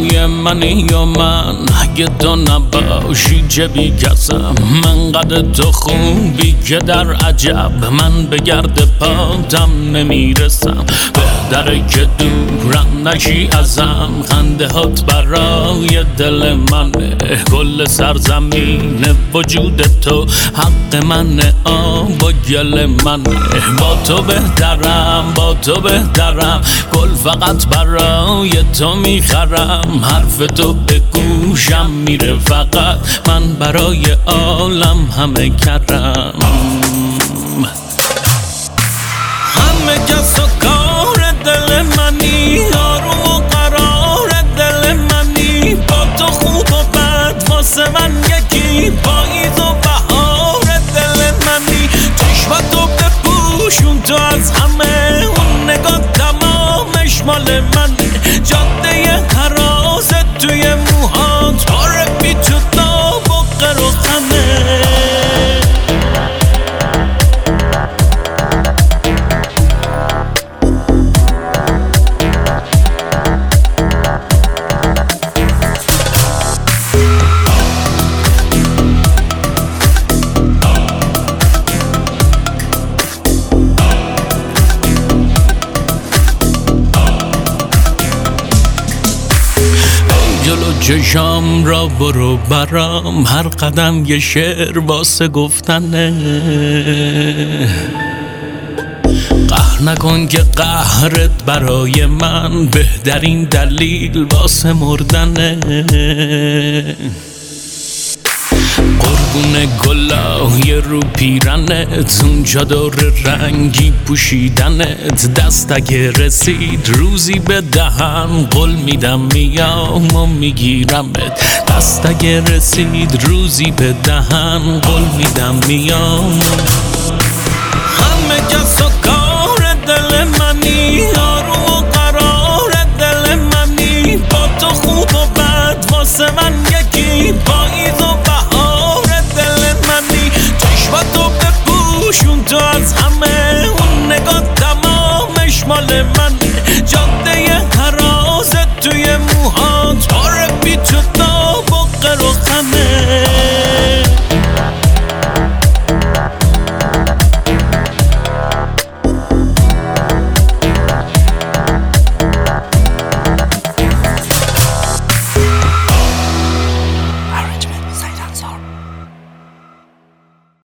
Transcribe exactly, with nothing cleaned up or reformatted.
برای منی یا من اگه تو نباشی چه بی کسم من قد تو خوبی که در عجب من به گرد پاتم نمیرسم بهتره که دورم نشی ازم خنده هات برای دل منه کل سرزمین وجود تو حق منه آب و گل منه با تو بهترم با تو بهترم گل فقط برای تو میخرم حرف تو به گوشم میره فقط من برای عالم همه کرم همه کس و کار دل منی آروم و قرار دل منی با تو خوب و بد واسه من یکی پاییز و بهار دل منی چشمتو بپوشون تو از همه اون نگاه تمامش مال منه جاده هراز توی موهات باره بی تو داب و قر و خمه جلو چشام را برو برام هر قدم یه شعر واسه گفتنه قهر نکن که قهرت برای من بهترین دلیل واسه مردنه قربون گلای رو پیرنت اون چادر رنگی پوشیدنت دست اگه رسید روزی به دهن قول میدم میام و میگیرمت دست اگه رسید روزی به دهن قول میدم میام همه کس